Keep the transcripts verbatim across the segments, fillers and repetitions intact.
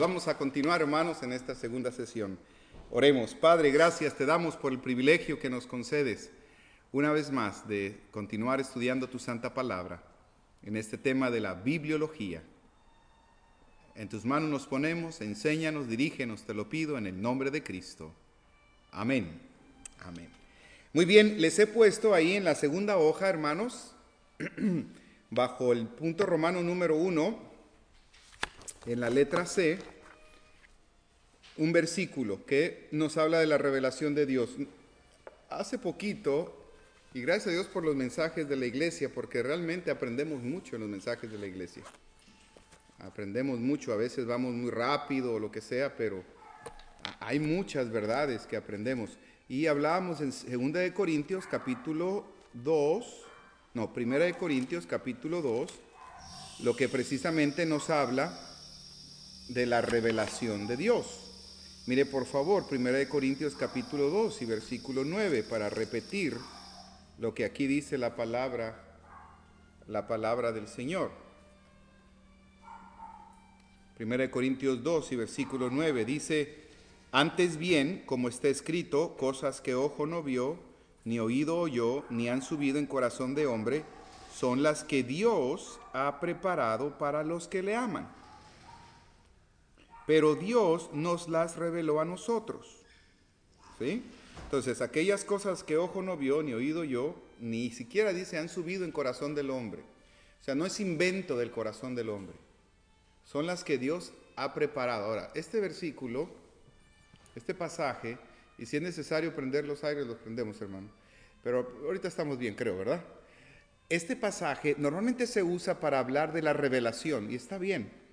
Vamos a continuar, hermanos, en esta segunda sesión. Oremos. Padre, gracias te damos por el privilegio que nos concedes una vez más de continuar estudiando tu santa palabra en este tema de la bibliología. En tus manos nos ponemos, enséñanos, dirígenos, te lo pido en el nombre de Cristo. Amén. Amén. Muy bien, les he puesto ahí en la segunda hoja, hermanos, bajo el punto romano número uno, en la letra C, un versículo que nos habla de la revelación de Dios. Hace poquito, y gracias a Dios por los mensajes de la iglesia, porque realmente aprendemos mucho en los mensajes de la iglesia. Aprendemos mucho, a veces vamos muy rápido o lo que sea, pero hay muchas verdades que aprendemos. Y hablábamos en segunda de Corintios capítulo dos, no, primera de Corintios capítulo dos, lo que precisamente nos habla de la revelación de Dios. Mire por favor, primera de Corintios capítulo dos y versículo nueve, para repetir lo que aquí dice la palabra, la palabra del Señor. primera de Corintios dos y versículo nueve dice: antes bien, como está escrito, cosas que ojo no vio, ni oído oyó, ni han subido en corazón de hombre, son las que Dios ha preparado para los que le aman. Pero Dios nos las reveló a nosotros. ¿Sí? Entonces, aquellas cosas que ojo no vio, ni oído yo, ni siquiera dice han subido en corazón del hombre. O sea, no es invento del corazón del hombre. Son las que Dios ha preparado. Ahora, este versículo, este pasaje, y si es necesario prender los aires, los prendemos, hermano. Pero ahorita estamos bien, creo, ¿verdad? Este pasaje normalmente se usa para hablar de la revelación, y está bien.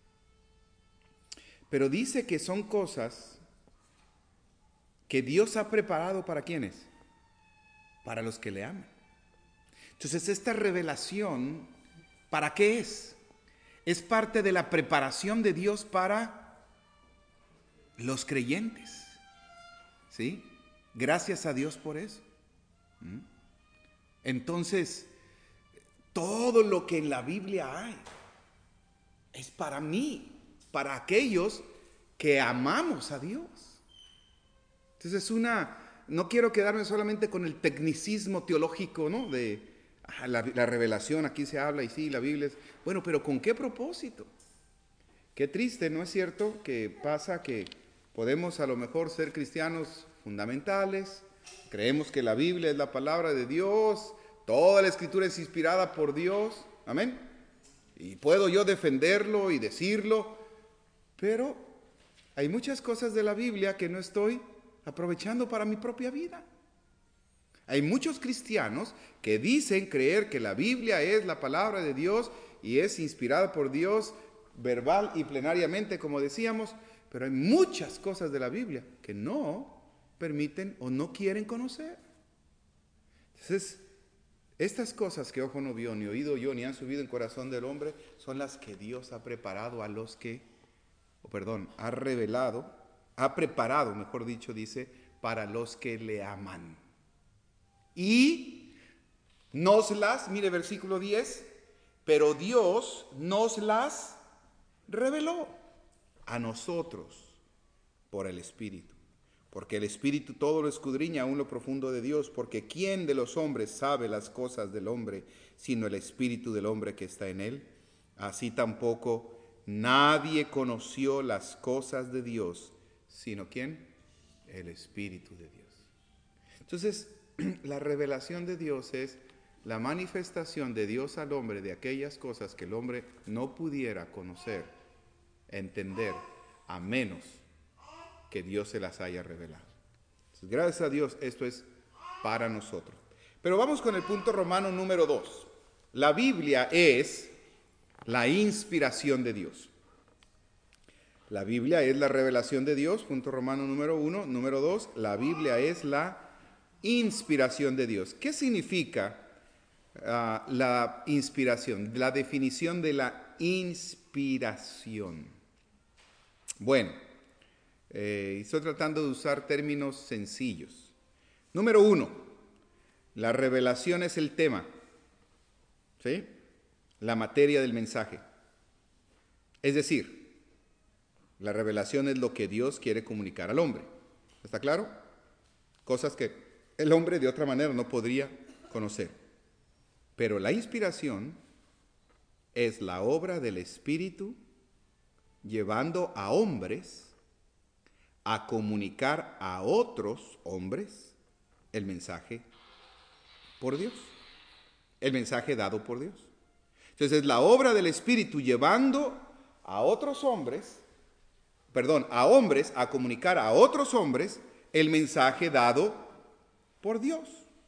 Pero dice que son cosas que Dios ha preparado para ¿quiénes? Para los que le aman. Entonces, esta revelación, ¿para qué es? Es parte de la preparación de Dios para los creyentes. ¿Sí? Gracias a Dios por eso. ¿Mm? Entonces, todo lo que en la Biblia hay es para mí, para aquellos que amamos a Dios. Entonces es una, no quiero quedarme solamente con el tecnicismo teológico, ¿no? De ah, la, la revelación, aquí se habla y sí, la Biblia es, bueno, pero ¿con qué propósito? Qué triste, ¿no es cierto? Que pasa que podemos a lo mejor ser cristianos fundamentales, creemos que la Biblia es la palabra de Dios, toda la escritura es inspirada por Dios, amén. Y puedo yo defenderlo y decirlo, pero hay muchas cosas de la Biblia que no estoy aprovechando para mi propia vida. Hay muchos cristianos que dicen creer que la Biblia es la palabra de Dios y es inspirada por Dios verbal y plenariamente, como decíamos, pero hay muchas cosas de la Biblia que no permiten o no quieren conocer. Entonces, estas cosas que ojo no vio, ni oído yo, ni han subido en corazón del hombre, son las que Dios ha preparado a los que, o perdón, ha revelado, ha preparado, mejor dicho, dice, para los que le aman. Y nos las, mire versículo diez, pero Dios nos las reveló a nosotros por el Espíritu. Porque el Espíritu todo lo escudriña aún lo profundo de Dios, porque ¿quién de los hombres sabe las cosas del hombre, sino el Espíritu del hombre que está en él? Así tampoco nadie conoció las cosas de Dios, sino ¿quién? El Espíritu de Dios. Entonces, la revelación de Dios es la manifestación de Dios al hombre de aquellas cosas que el hombre no pudiera conocer, entender, a menos que Dios se las haya revelado. Entonces, gracias a Dios, esto es para nosotros. Pero vamos con el punto romano número dos. La Biblia es la inspiración de Dios. La Biblia es la revelación de Dios, punto romano número uno. Número dos, la Biblia es la inspiración de Dios. ¿Qué significa uh, la inspiración? La definición de la inspiración. Bueno, eh, estoy tratando de usar términos sencillos. Número uno, la revelación es el tema, ¿sí? La materia del mensaje. Es decir, La revelación es lo que Dios quiere comunicar al hombre. ¿Está claro? Cosas que el hombre de otra manera no podría conocer. Pero la inspiración es la obra del Espíritu llevando a hombres a comunicar a otros hombres el mensaje por Dios, el mensaje dado por Dios. Entonces es la obra del Espíritu llevando a otros hombres, perdón, a hombres a comunicar a otros hombres el mensaje dado por Dios.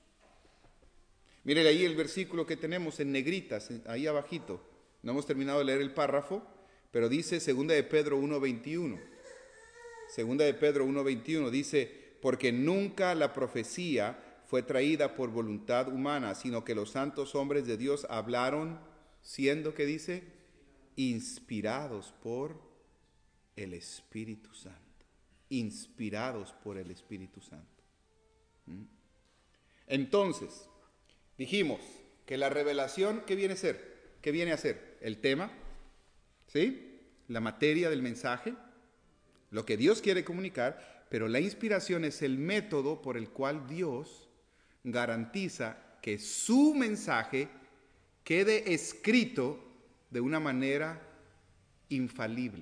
Miren ahí el versículo que tenemos en negritas, ahí abajito. No hemos terminado de leer el párrafo, pero dice segunda de Pedro uno veintiuno. Segunda de Pedro uno veintiuno dice, porque nunca la profecía fue traída por voluntad humana, sino que los santos hombres de Dios hablaron siendo, ¿qué dice? Inspirados por el Espíritu Santo. Inspirados por el Espíritu Santo. ¿Mm? Entonces, dijimos que la revelación, ¿qué viene a ser? ¿Qué viene a ser? El tema, ¿sí? La materia del mensaje, lo que Dios quiere comunicar, pero la inspiración es el método por el cual Dios garantiza que su mensaje quede escrito de una manera infalible.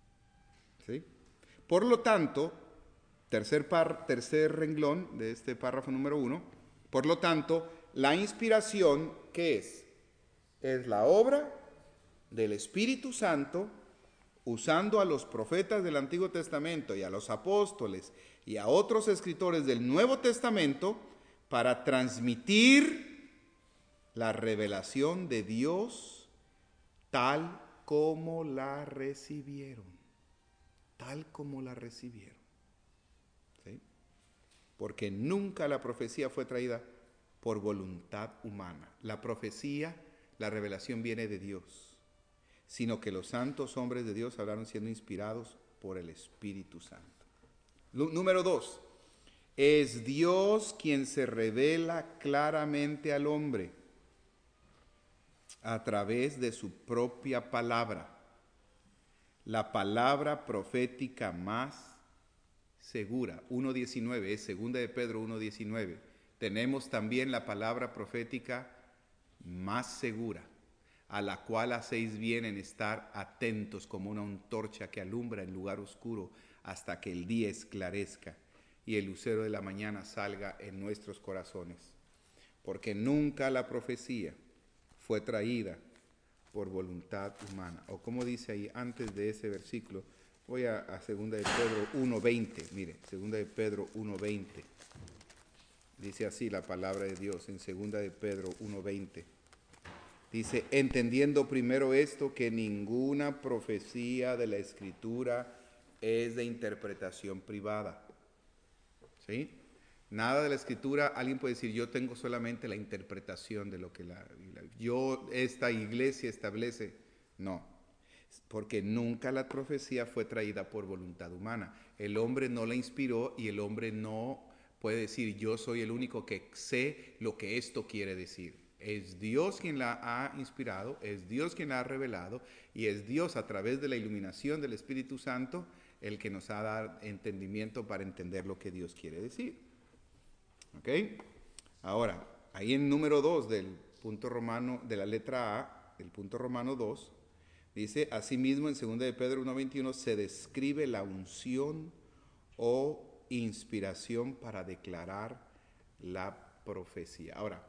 ¿Sí? Por lo tanto, tercer, par, tercer renglón de este párrafo número uno, por lo tanto, la inspiración, ¿qué es? Es la obra del Espíritu Santo usando a los profetas del Antiguo Testamento y a los apóstoles y a otros escritores del Nuevo Testamento para transmitir la revelación de Dios tal como la recibieron, tal como la recibieron. ¿Sí? Porque nunca la profecía fue traída por voluntad humana. La profecía, la revelación viene de Dios, sino que los santos hombres de Dios hablaron siendo inspirados por el Espíritu Santo. Número dos, es Dios quien se revela claramente al hombre a través de su propia palabra, la palabra profética más segura. uno diecinueve, es segunda de Pedro uno diecinueve. Tenemos también la palabra profética más segura, a la cual hacéis bien en estar atentos como una antorcha que alumbra en lugar oscuro hasta que el día esclarezca y el lucero de la mañana salga en nuestros corazones. Porque nunca la profecía fue traída por voluntad humana. O como dice ahí antes de ese versículo, voy a, a segunda de Pedro uno veinte, mire, segunda de Pedro uno veinte. Dice así la palabra de Dios en segunda de Pedro uno veinte. Dice, entendiendo primero esto, que ninguna profecía de la Escritura es de interpretación privada. ¿Sí? Nada de la Escritura, alguien puede decir, yo tengo solamente la interpretación de lo que la, la yo, esta iglesia establece. No, porque nunca la profecía fue traída por voluntad humana. El hombre no la inspiró y el hombre no puede decir, yo soy el único que sé lo que esto quiere decir. Es Dios quien la ha inspirado, es Dios quien la ha revelado y es Dios a través de la iluminación del Espíritu Santo el que nos ha dado entendimiento para entender lo que Dios quiere decir. ¿Ok? Ahora, ahí en número dos del punto romano, de la letra A, el punto romano dos, dice, asimismo en segunda de Pedro uno veintiuno se describe la unción o inspiración para declarar la profecía. Ahora,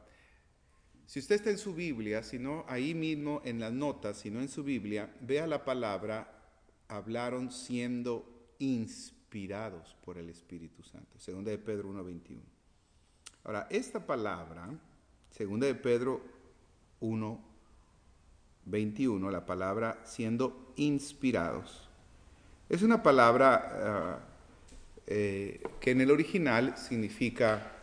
si usted está en su Biblia, si no, ahí mismo en las notas, si no en su Biblia, vea la palabra, hablaron siendo inspirados por el Espíritu Santo. Segunda de Pedro uno veintiuno. Ahora, esta palabra, segunda de Pedro uno veintiuno, la palabra siendo inspirados, es una palabra uh, eh, que en el original significa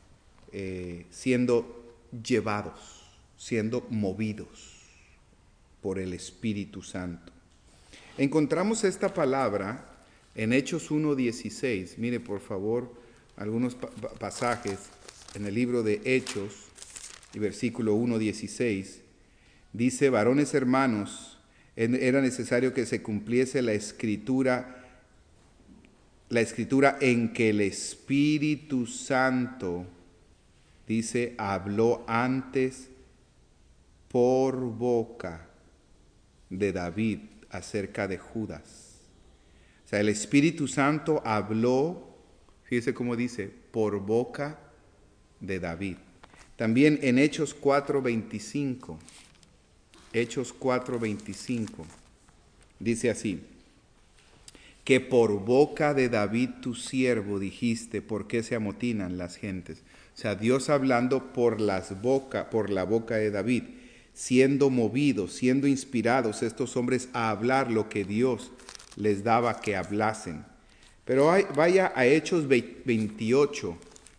eh, siendo llevados, siendo movidos por el Espíritu Santo. Encontramos esta palabra en Hechos uno dieciséis. Mire, por favor, algunos pa- pasajes en el libro de Hechos, y versículo uno dieciséis. Dice, varones hermanos, Era necesario que se cumpliese la escritura, la escritura en que el Espíritu Santo, dice, habló antes por boca de David acerca de Judas. O sea, el Espíritu Santo habló, fíjese cómo dice, por boca de David. También en Hechos cuatro veinticinco, Hechos cuatro veinticinco, dice así, que por boca de David tu siervo dijiste, ¿por qué se amotinan las gentes? O sea, Dios hablando por las boca, por la boca de David, siendo movidos, siendo inspirados estos hombres a hablar lo que Dios les daba que hablasen. Pero hay, vaya a Hechos veintiocho,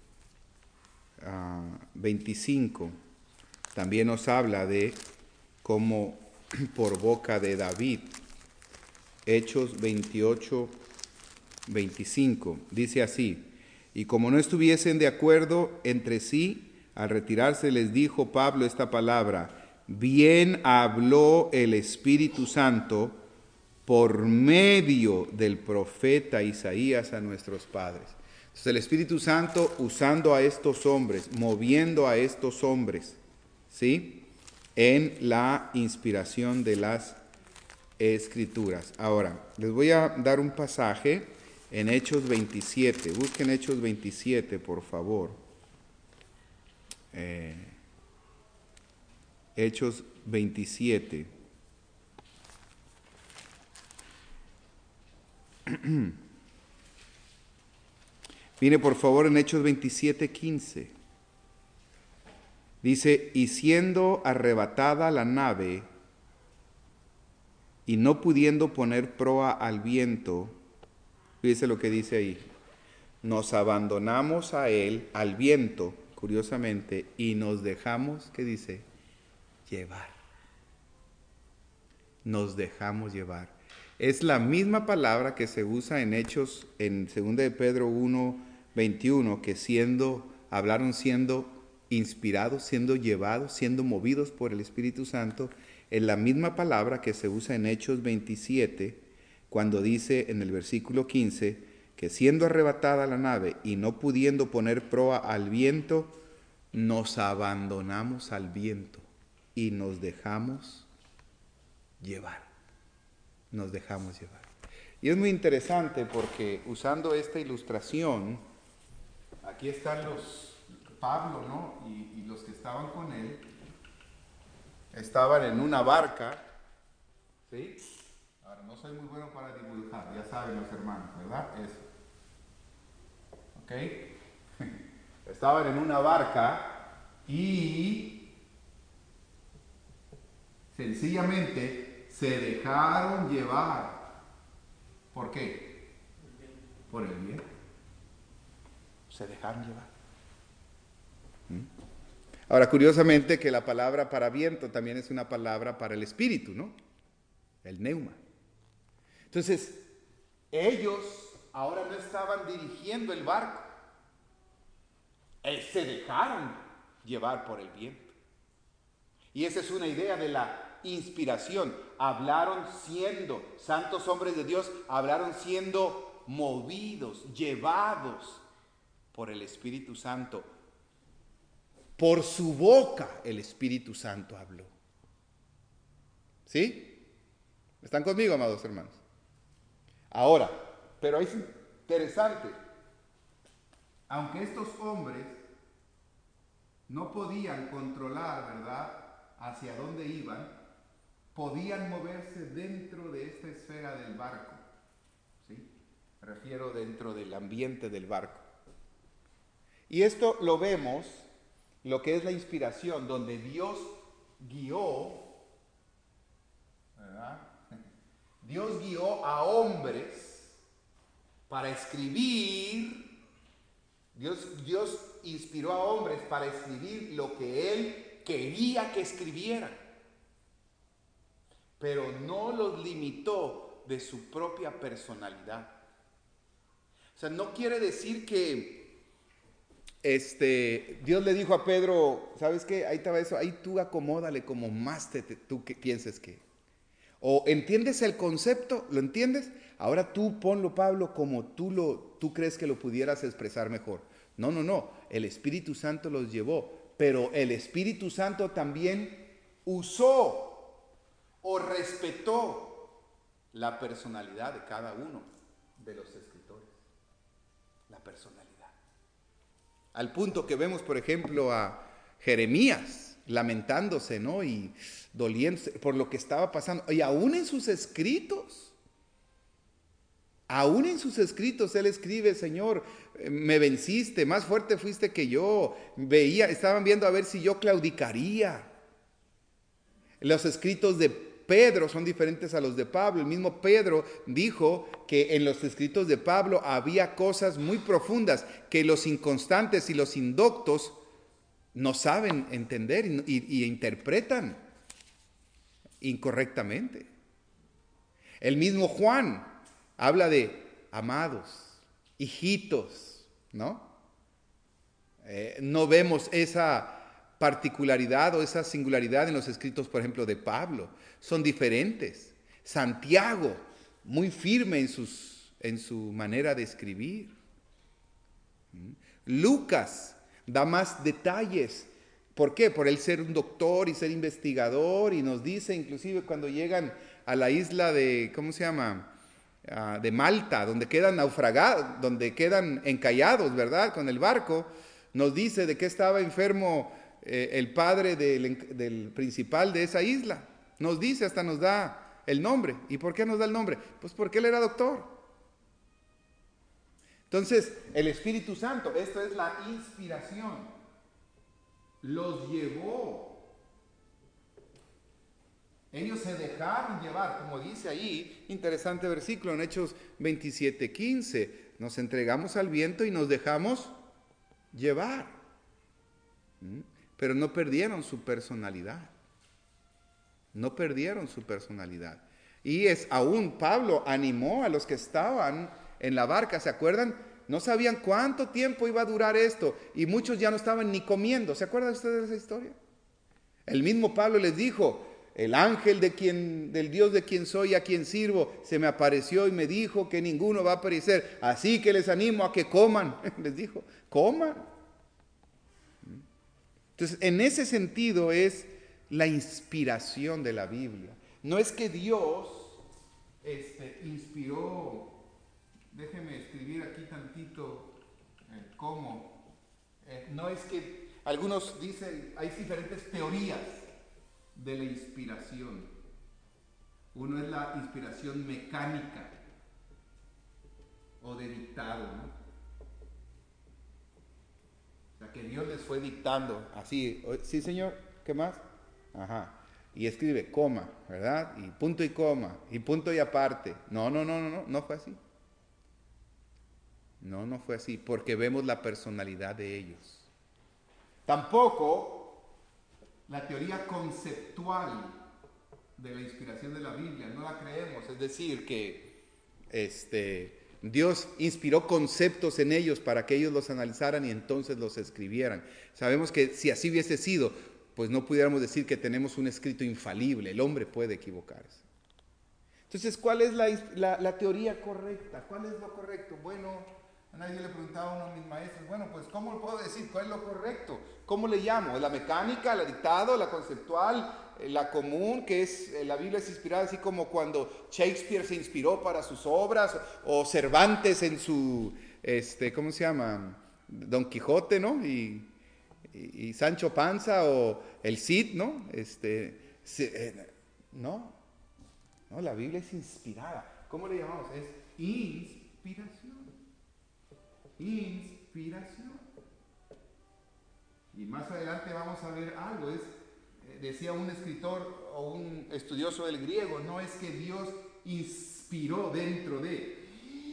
uh, veinticinco, también nos habla de cómo por boca de David. Hechos veintiocho, veinticinco, dice así, y como no estuviesen de acuerdo entre sí, al retirarse les dijo Pablo esta palabra, bien habló el Espíritu Santo por medio del profeta Isaías a nuestros padres. Entonces el Espíritu Santo usando a estos hombres, moviendo a estos hombres, ¿sí?, en la inspiración de las Escrituras. Ahora, les voy a dar un pasaje en Hechos veintisiete. Busquen Hechos veintisiete, por favor. Eh, Hechos veintisiete. Mire, por favor, en Hechos veintisiete, quince. Dice, y siendo arrebatada la nave, y no pudiendo poner proa al viento, fíjese lo que dice ahí, nos abandonamos a él, al viento, curiosamente, y nos dejamos, ¿qué dice? Llevar. Nos dejamos llevar. Es la misma palabra que se usa en Hechos, en segunda de Pedro uno, veintiuno, que siendo, hablaron siendo inspirados, siendo llevados, siendo movidos por el Espíritu Santo. Es la misma palabra que se usa en Hechos veintisiete, cuando dice en el versículo quince, que siendo arrebatada la nave y no pudiendo poner proa al viento, nos abandonamos al viento y nos dejamos llevar. Nos dejamos llevar. Y es muy interesante porque usando esta ilustración, aquí están los, Pablo, ¿no? Y, y los que estaban con él, estaban en una barca, ¿sí? Ahora, no soy muy bueno para dibujar, ya saben los hermanos, ¿verdad? Eso. ¿Ok? Estaban en una barca y sencillamente se dejaron llevar. ¿Por qué? Por el viento. Se dejaron llevar. ¿Mm? Ahora, curiosamente que la palabra para viento también es una palabra para el espíritu, ¿no? El neuma. Entonces, ellos ahora no estaban dirigiendo el barco. Ellos se dejaron llevar por el viento. Y esa es una idea de la inspiración. Hablaron siendo, santos hombres de Dios, hablaron siendo movidos, llevados por el Espíritu Santo. Por su boca el Espíritu Santo habló. ¿Sí? ¿Están conmigo, amados hermanos? Ahora, pero es interesante. Aunque estos hombres no podían controlar, ¿verdad?, hacia dónde iban, podían moverse dentro de esta esfera del barco. ¿Sí? Me refiero dentro del ambiente del barco. Y esto lo vemos, lo que es la inspiración, donde Dios guió, ¿verdad? Dios guió a hombres para escribir. Dios, Dios inspiró a hombres para escribir lo que Él quería que escribieran, pero no los limitó de su propia personalidad. O sea, no quiere decir que este, Dios le dijo a Pedro, ¿sabes qué? Ahí estaba eso, ahí tú acomódale como más te, te, tú que pienses que. O entiendes el concepto, ¿lo entiendes? Ahora tú ponlo, Pablo, como tú, lo, tú crees que lo pudieras expresar mejor. No, no, no. El Espíritu Santo los llevó. Pero el Espíritu Santo también usó o respetó la personalidad de cada uno de los escritores. La personalidad. Al punto que vemos, por ejemplo, a Jeremías lamentándose, ¿no? Y doliéndose por lo que estaba pasando. Y aún en sus escritos, aún en sus escritos, él escribe: Señor, me venciste, más fuerte fuiste que yo. Veía, estaban viendo a ver si yo claudicaría. Los escritos de Pedro son diferentes a los de Pablo. El mismo Pedro dijo que en los escritos de Pablo había cosas muy profundas que los inconstantes y los indoctos no saben entender y, y, y interpretan incorrectamente. El mismo Juan habla de amados, hijitos, ¿no? Eh, no vemos esa particularidad o esa singularidad en los escritos, por ejemplo, de Pablo. Son diferentes. Santiago, muy firme en, sus, en su manera de escribir. Lucas da más detalles. ¿Por qué? Por él ser un doctor y ser investigador, y nos dice inclusive cuando llegan a la isla de, ¿cómo se llama? Uh, de Malta, donde quedan naufragados, donde quedan encallados, ¿verdad? Con el barco, nos dice de qué estaba enfermo eh, el padre del, del principal de esa isla. Nos dice, hasta nos da el nombre. ¿Y por qué nos da el nombre? Pues porque él era doctor. Entonces, el Espíritu Santo, esto es la inspiración, los llevó. Ellos se dejaron llevar, como dice ahí, interesante versículo en Hechos veintisiete quince. Nos entregamos al viento y nos dejamos llevar. Pero no perdieron su personalidad. No perdieron su personalidad. Y es aún Pablo animó a los que estaban en la barca, ¿se acuerdan? No sabían cuánto tiempo iba a durar esto y muchos ya no estaban ni comiendo. ¿Se acuerdan ustedes de esa historia? El mismo Pablo les dijo: el ángel de quien, del Dios de quien soy, a quien sirvo, se me apareció y me dijo que ninguno va a perecer. Así que les animo a que coman. Les dijo, coman. Entonces, en ese sentido es la inspiración de la Biblia. No es que Dios este, inspiró. Déjeme escribir aquí tantito eh, cómo. Eh, no es que algunos dicen, hay diferentes teorías de la inspiración. Uno es la inspiración mecánica o de dictado, ¿no? O sea, que Dios les fue dictando así. Sí, señor, ¿qué más? Ajá. Y escribe coma, ¿verdad? Y punto y coma, y punto y aparte. No, no, no, no, no, no fue así. No, no fue así, porque vemos la personalidad de ellos. Tampoco la teoría conceptual de la inspiración de la Biblia, no la creemos. Es decir, que este, Dios inspiró conceptos en ellos para que ellos los analizaran y entonces los escribieran. Sabemos que si así hubiese sido, pues no pudiéramos decir que tenemos un escrito infalible. El hombre puede equivocarse. Entonces, ¿cuál es la, la, la teoría correcta? ¿Cuál es lo correcto? Bueno, a nadie le preguntaba a uno de mis maestros, bueno, pues ¿cómo lo puedo decir? ¿Cuál es lo correcto? ¿Cómo le llamo? ¿La mecánica, la dictado, la conceptual, la común, que es, la Biblia es inspirada así como cuando Shakespeare se inspiró para sus obras, o Cervantes en su, este, ¿cómo se llama? Don Quijote, ¿no? Y, y, y Sancho Panza, o el Cid, ¿no? Este, eh, no, no, la Biblia es inspirada. ¿Cómo le llamamos? Es inspiración. Inspiración. Y más adelante vamos a ver algo. Es, eh, decía un escritor o un estudioso del griego, no es que Dios inspiró dentro de.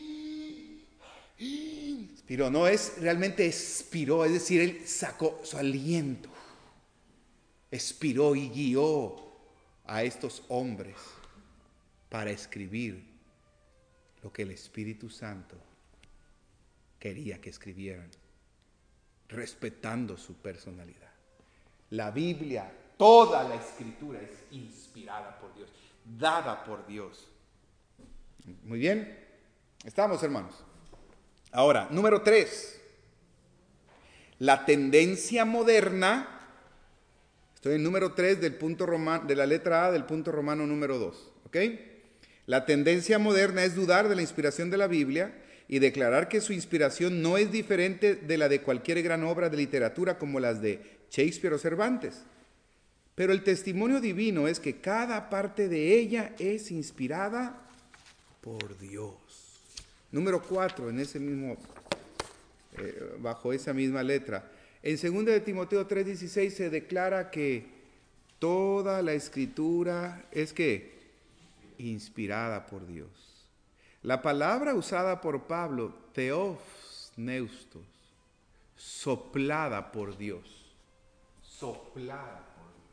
Inspiró, no es realmente expiró, es decir, él sacó su aliento. Expiró y guió a estos hombres para escribir lo que el Espíritu Santo quería que escribieran, respetando su personalidad. La Biblia, toda la Escritura es inspirada por Dios. dada por Dios. Muy bien. Estamos, hermanos. Ahora, número tres. La tendencia moderna. Estoy en número tres del punto romano, de la letra A del punto romano número dos. ¿Ok? La tendencia moderna es dudar de la inspiración de la Biblia y declarar que su inspiración no es diferente de la de cualquier gran obra de literatura como las de Shakespeare o Cervantes. Pero el testimonio divino es que cada parte de ella es inspirada por Dios. Número cuatro, en ese mismo, eh, bajo esa misma letra. En segunda de Timoteo tres dieciséis se declara que toda la escritura es que inspirada por Dios. La palabra usada por Pablo, theos neustos, soplada por Dios, soplada por Dios.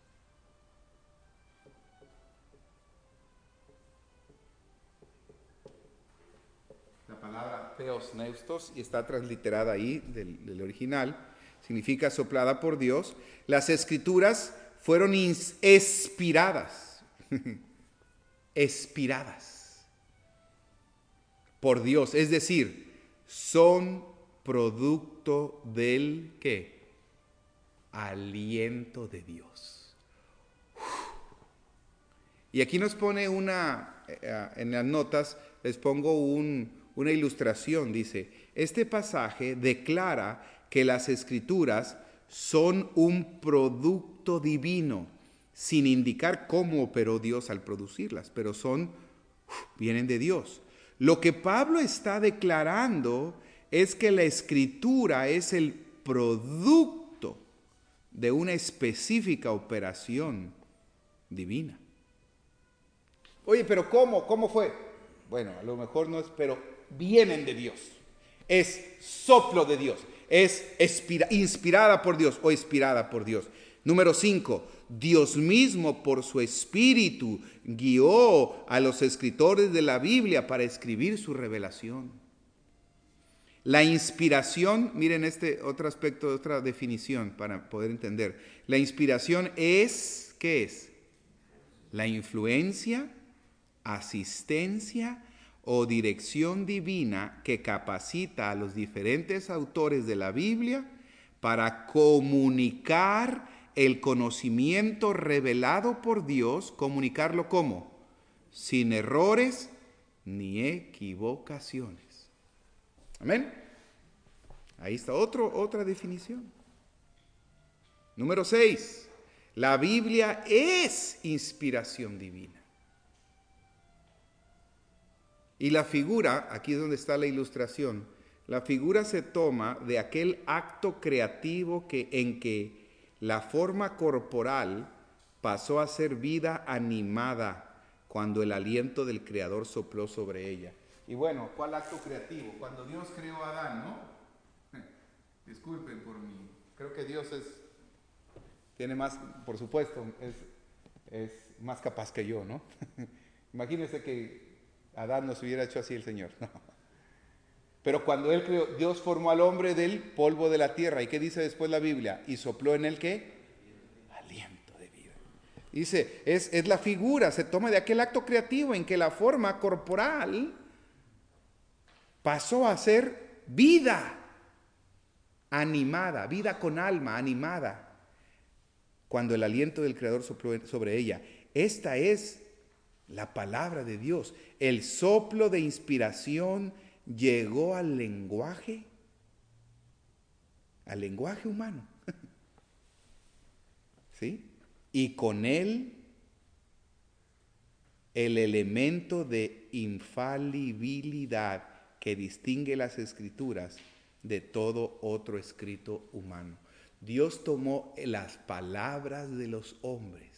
La palabra theos neustos, y está transliterada ahí del, del original, significa soplada por Dios. Las escrituras fueron inspiradas, expiradas por Dios, es decir, son producto del ¿qué? Aliento de Dios. Y aquí nos pone una, en las notas les pongo un, una ilustración, dice, este pasaje declara que las escrituras son un producto divino, sin indicar cómo operó Dios al producirlas, pero son, vienen de Dios. Lo que Pablo está declarando es que la escritura es el producto de una específica operación divina. Oye, pero ¿cómo? ¿Cómo fue? Bueno, a lo mejor no es, pero vienen de Dios. Es soplo de Dios. Es expira, inspirada por Dios o inspirada por Dios. Número cinco, Dios mismo por su espíritu guió a los escritores de la Biblia para escribir su revelación. La inspiración, miren este otro aspecto, otra definición para poder entender. La inspiración es, ¿qué es? La influencia, asistencia o dirección divina que capacita a los diferentes autores de la Biblia para comunicar el conocimiento revelado por Dios. ¿Comunicarlo cómo? Sin errores ni equivocaciones. Amén. Ahí está otro, otra definición. Número seis. La Biblia es inspiración divina. Y la figura, aquí es donde está la ilustración, la figura se toma de aquel acto creativo que, en que la forma corporal pasó a ser vida animada cuando el aliento del Creador sopló sobre ella. Y bueno, ¿cuál acto creativo? Cuando Dios creó a Adán, ¿no? Disculpen por mí. Creo que Dios es, tiene más, por supuesto, es, es más capaz que yo, ¿no? Imagínense que Adán nos hubiera hecho así el Señor. No. Pero cuando Él creó, Dios formó al hombre del polvo de la tierra. ¿Y qué dice después la Biblia? Y sopló en él ¿qué? Aliento de vida. Dice, es, es la figura, se toma de aquel acto creativo en que la forma corporal pasó a ser vida animada, vida con alma animada, cuando el aliento del Creador sopló sobre ella. Esta es la palabra de Dios. El soplo de inspiración llegó al lenguaje, al lenguaje humano. ¿Sí? Y con él el elemento de infalibilidad que distingue las escrituras de todo otro escrito humano. Dios tomó las palabras de los hombres,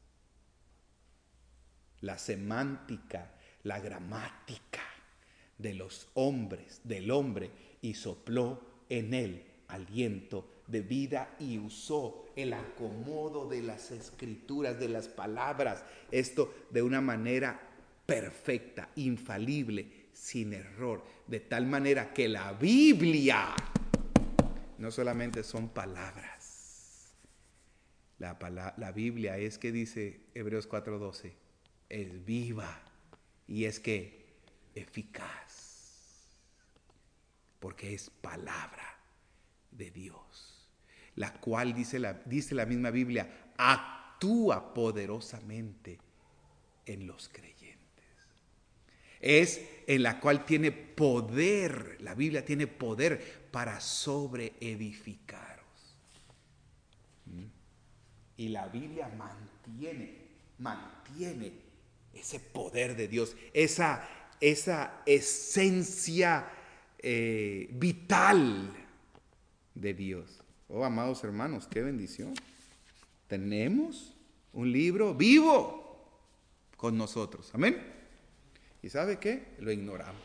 la semántica, la gramática de los hombres, del hombre, y sopló en él aliento de vida y usó el acomodo de las escrituras, de las palabras, esto de una manera perfecta, infalible, sin error, de tal manera que la Biblia no solamente son palabras, la, la Biblia es, que dice Hebreos cuatro doce, es viva y es que eficaz, porque es palabra de Dios, la cual dice la, dice la misma Biblia, actúa poderosamente en los creyentes. Es en la cual tiene poder, la Biblia tiene poder para sobreedificaros. ¿Mm? Y la Biblia mantiene, mantiene ese poder de Dios, esa, esa esencia eh, vital de Dios. Oh, amados hermanos, qué bendición. Tenemos un libro vivo con nosotros. Amén. ¿Y sabe qué? Lo ignoramos.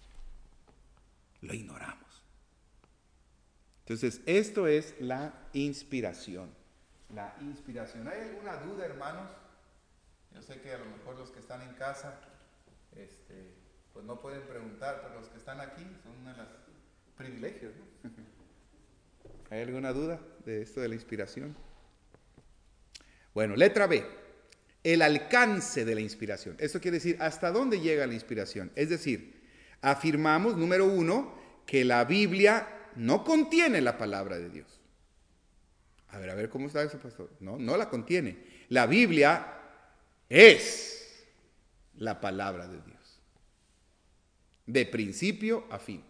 Lo ignoramos. Entonces, esto es la inspiración. La inspiración. ¿Hay alguna duda, hermanos? Yo sé que a lo mejor los que están en casa, este, pues no pueden preguntar, pero los que están aquí son uno de los privilegios, ¿no? ¿Hay alguna duda de esto de la inspiración? Bueno, letra B. El alcance de la inspiración. Esto quiere decir, ¿hasta dónde llega la inspiración? Es decir, afirmamos, número uno, que la Biblia no contiene la palabra de Dios. A ver, a ver, ¿cómo está eso, pastor? No, no la contiene. La Biblia es la palabra de Dios. De principio a fin.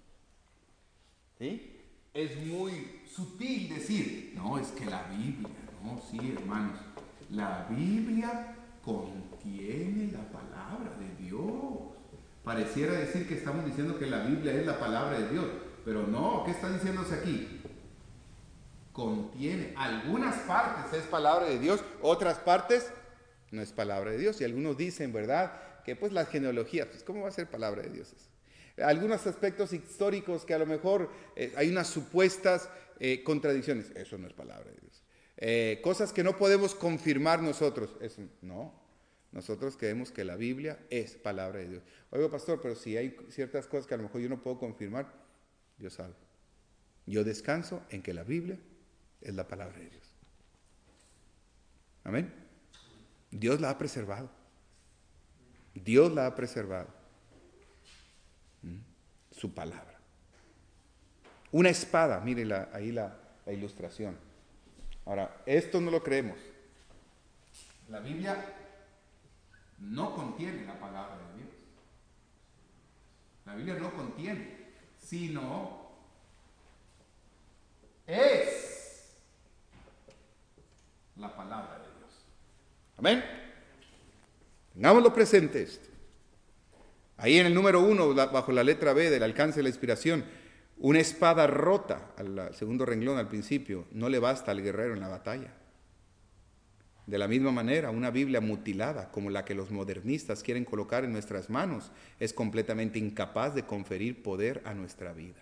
¿Sí? Es muy sutil decir, no, es que la Biblia, no, sí, hermanos. La Biblia contiene la palabra de Dios. Pareciera decir que estamos diciendo que la Biblia es la palabra de Dios, pero no, ¿qué está diciéndose aquí? Contiene, algunas partes es palabra de Dios, otras partes no es palabra de Dios. Y algunos dicen, ¿verdad?, que pues la genealogía, pues ¿cómo va a ser palabra de Dios eso? Algunos aspectos históricos que a lo mejor eh, hay unas supuestas eh, contradicciones, eso no es palabra de Dios. Eh, cosas que no podemos confirmar nosotros, eso no. Nosotros creemos que la Biblia es palabra de Dios. Oiga, pastor, pero si hay ciertas cosas que a lo mejor yo no puedo confirmar, Dios sabe. Yo descanso en que la Biblia es la palabra de Dios. Amén. Dios la ha preservado. Dios la ha preservado. ¿Mm? Su palabra. Una espada, mire la, ahí la, la ilustración. Ahora, esto no lo creemos. La Biblia no contiene la palabra de Dios. La Biblia no contiene, sino es la palabra de Dios. Amén. Tengámoslo presente esto. Ahí en el número uno, bajo la letra B del alcance de la inspiración, una espada rota, al segundo renglón al principio, no le basta al guerrero en la batalla. De la misma manera, una Biblia mutilada, como la que los modernistas quieren colocar en nuestras manos, es completamente incapaz de conferir poder a nuestra vida.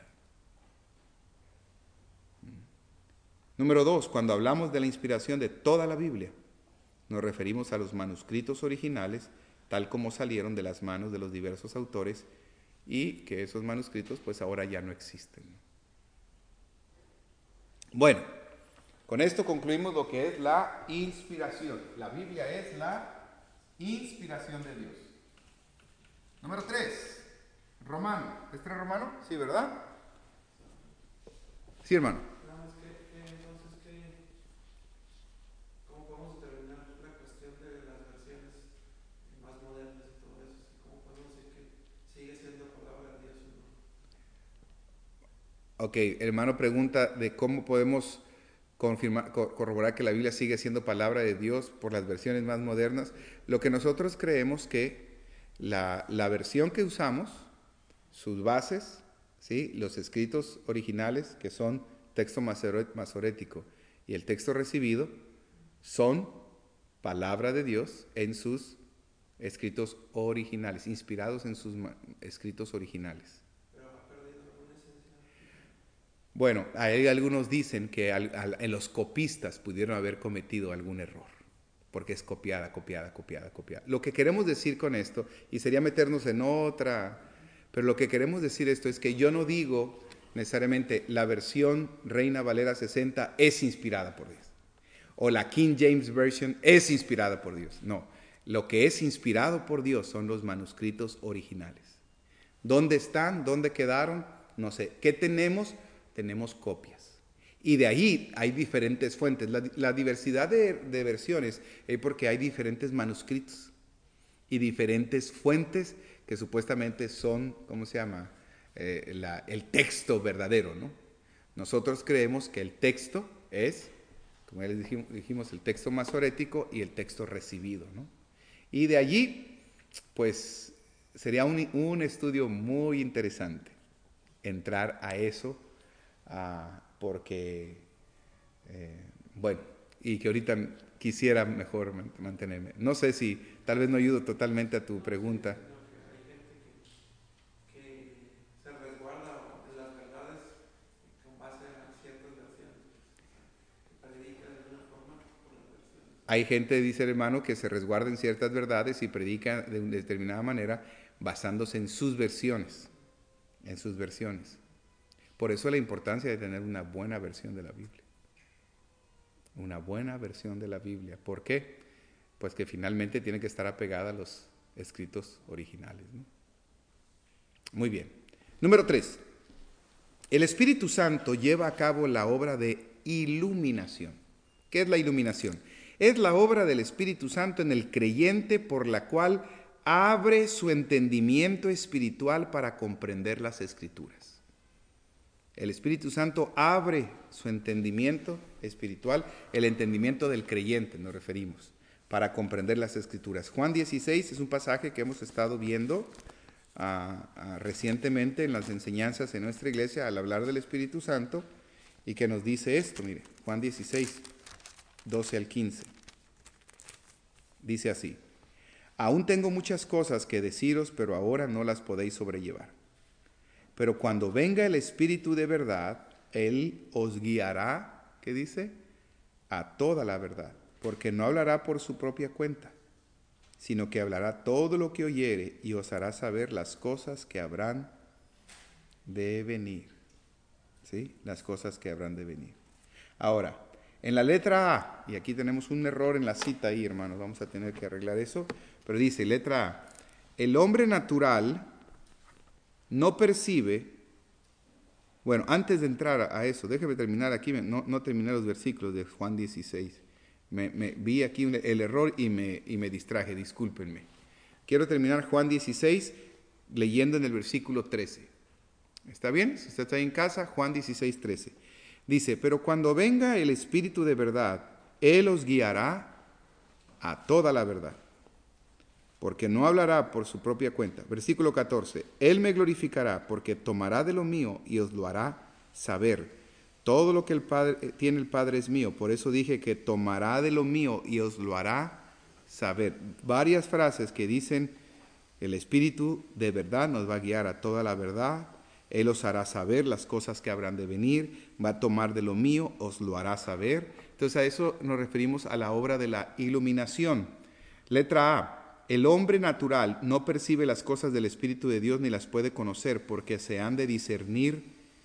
Número dos, cuando hablamos de la inspiración de toda la Biblia, nos referimos a los manuscritos originales, tal como salieron de las manos de los diversos autores, y que esos manuscritos pues ahora ya no existen. Bueno, con esto concluimos lo que es la inspiración. La Biblia es la inspiración de Dios. Número tres, Romano. ¿Es tres Romano? Sí, ¿verdad? Sí, hermano. Ok, el hermano pregunta de cómo podemos confirmar, corroborar que la Biblia sigue siendo palabra de Dios por las versiones más modernas. Lo que nosotros creemos que la, la versión que usamos, sus bases, ¿sí?, los escritos originales, que son texto masorético, y el texto recibido, son palabra de Dios en sus escritos originales, inspirados en sus escritos originales. Bueno, hay algunos dicen que al, al, en los copistas pudieron haber cometido algún error, porque es copiada, copiada, copiada, copiada. Lo que queremos decir con esto, y sería meternos en otra, pero lo que queremos decir esto es que yo no digo necesariamente la versión Reina Valera sesenta es inspirada por Dios, o la King James Version es inspirada por Dios. No, Lo que es inspirado por Dios son los manuscritos originales. ¿Dónde están? ¿Dónde quedaron? No sé. ¿Qué tenemos? Tenemos copias. Y de ahí hay diferentes fuentes. La, la diversidad de, de versiones es porque hay diferentes manuscritos y diferentes fuentes que supuestamente son, ¿cómo se llama? Eh, la, el texto verdadero, ¿no? Nosotros creemos que el texto es, como ya les dijimos, dijimos, el texto masorético y el texto recibido, ¿no? Y de allí, pues, sería un, un estudio muy interesante entrar a eso, uh, porque, eh, bueno, y que ahorita quisiera mejor mantenerme. No sé si tal vez no ayudo totalmente a tu pregunta. Hay gente, dice el hermano, que se resguarda en ciertas verdades y predica de una determinada manera basándose en sus versiones, en sus versiones. Por eso la importancia de tener una buena versión de la Biblia. Una buena versión de la Biblia. ¿Por qué? Pues que finalmente tiene que estar apegada a los escritos originales, ¿no? Muy bien. Número tres. El Espíritu Santo lleva a cabo la obra de iluminación. ¿Qué es la iluminación? Es la obra del Espíritu Santo en el creyente por la cual abre su entendimiento espiritual para comprender las Escrituras. El Espíritu Santo abre su entendimiento espiritual, el entendimiento del creyente nos referimos, para comprender las Escrituras. Juan dieciséis es un pasaje que hemos estado viendo uh, uh, recientemente en las enseñanzas en nuestra iglesia al hablar del Espíritu Santo y que nos dice esto, mire, Juan dieciséis, doce al quince. Dice así: aún tengo muchas cosas que deciros, pero ahora no las podéis sobrellevar. Pero cuando venga el Espíritu de verdad, Él os guiará, ¿qué dice? A toda la verdad, porque no hablará por su propia cuenta, sino que hablará todo lo que oyere y os hará saber las cosas que habrán de venir. ¿Sí? Las cosas que habrán de venir. Ahora, en la letra A, y aquí tenemos un error en la cita ahí, hermanos, vamos a tener que arreglar eso, pero dice, letra A, el hombre natural no percibe, bueno, antes de entrar a eso, déjeme terminar aquí, no, no terminé los versículos de Juan dieciséis, me, me vi aquí un, el error y me, y me distraje, discúlpenme. Quiero terminar Juan dieciséis leyendo en el versículo trece. ¿Está bien? Si usted está ahí en casa, Juan dieciséis, trece. Dice, pero cuando venga el Espíritu de verdad, Él os guiará a toda la verdad, porque no hablará por su propia cuenta. Versículo catorce, Él me glorificará porque tomará de lo mío y os lo hará saber. Todo lo que el Padre, tiene el Padre es mío, por eso dije que tomará de lo mío y os lo hará saber. Varias frases que dicen, el Espíritu de verdad nos va a guiar a toda la verdad. Él os hará saber las cosas que habrán de venir, va a tomar de lo mío, os lo hará saber. Entonces a eso nos referimos a la obra de la iluminación. Letra A, el hombre natural no percibe las cosas del Espíritu de Dios ni las puede conocer porque se han de discernir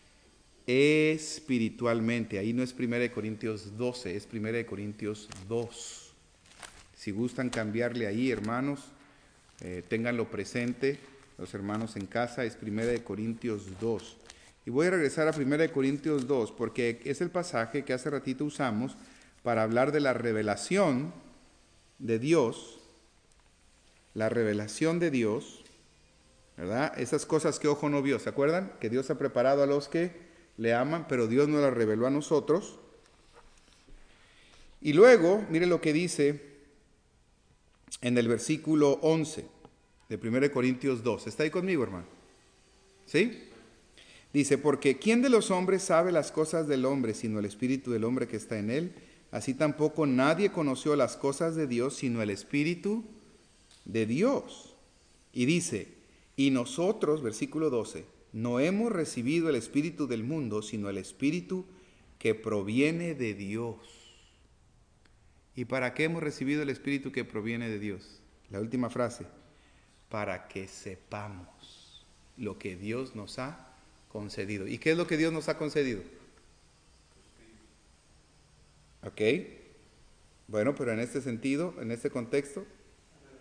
espiritualmente. Ahí no es primera de Corintios doce, es primera de Corintios dos. Si gustan cambiarle ahí, hermanos, eh, ténganlo presente. Los hermanos en casa, es primera de Corintios dos. Y voy a regresar a primera de Corintios dos porque es el pasaje que hace ratito usamos para hablar de la revelación de Dios, la revelación de Dios, ¿verdad? Esas cosas que ojo no vio, ¿se acuerdan? Que Dios ha preparado a los que le aman, pero Dios no las reveló a nosotros. Y luego, mire lo que dice en el versículo once. De primera de Corintios dos. ¿Está ahí conmigo, hermano? ¿Sí? Dice, porque ¿quién de los hombres sabe las cosas del hombre, sino el espíritu del hombre que está en él? Así tampoco nadie conoció las cosas de Dios, sino el Espíritu de Dios. Y dice, y nosotros, versículo doce, no hemos recibido el espíritu del mundo, sino el espíritu que proviene de Dios. ¿Y para qué hemos recibido el espíritu que proviene de Dios? La última frase. Para que sepamos lo que Dios nos ha concedido. ¿Y qué es lo que Dios nos ha concedido? ¿Ok? Bueno, pero en este sentido, en este contexto,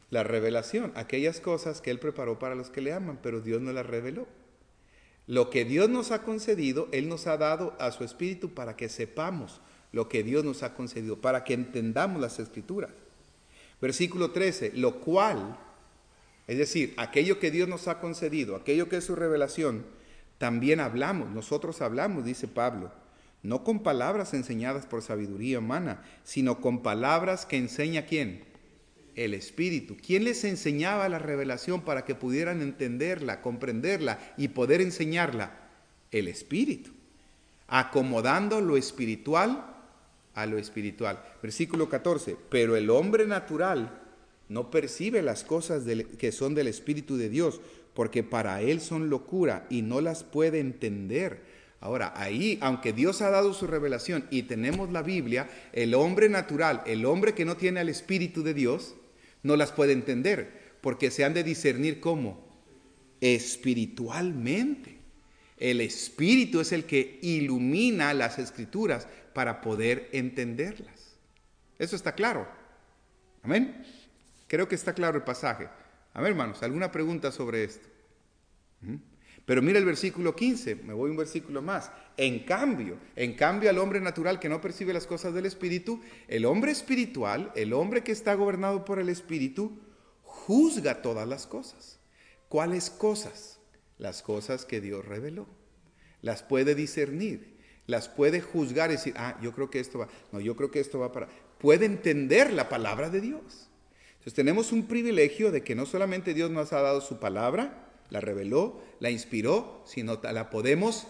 La revelación, aquellas cosas que Él preparó para los que le aman, pero Dios no las reveló. Lo que Dios nos ha concedido, Él nos ha dado a su Espíritu para que sepamos lo que Dios nos ha concedido, para que entendamos las Escrituras. Versículo trece, lo cual, es decir, aquello que Dios nos ha concedido, aquello que es su revelación, también hablamos, nosotros hablamos, dice Pablo, no con palabras enseñadas por sabiduría humana, sino con palabras que enseña ¿quién? El Espíritu. ¿Quién les enseñaba la revelación para que pudieran entenderla, comprenderla y poder enseñarla? El Espíritu. Acomodando lo espiritual a lo espiritual. Versículo catorce. Pero el hombre natural no percibe las cosas del, que son del Espíritu de Dios, porque para él son locura y no las puede entender. Ahora, ahí, aunque Dios ha dado su revelación y tenemos la Biblia, el hombre natural, el hombre que no tiene al Espíritu de Dios, no las puede entender, porque se han de discernir ¿cómo? Espiritualmente. El Espíritu es el que ilumina las Escrituras para poder entenderlas. ¿Eso está claro? ¿Amén? Creo que está claro el pasaje. A ver, hermanos, ¿alguna pregunta sobre esto? ¿Mm? Pero mira el versículo quince, me voy un versículo más. En cambio, en cambio al hombre natural que no percibe las cosas del Espíritu, el hombre espiritual, el hombre que está gobernado por el Espíritu, juzga todas las cosas. ¿Cuáles cosas? Las cosas que Dios reveló. Las puede discernir, las puede juzgar y decir, ah, yo creo que esto va, no, yo creo que esto va para... Puede entender la palabra de Dios. Entonces tenemos un privilegio de que no solamente Dios nos ha dado su palabra, la reveló, la inspiró, sino la podemos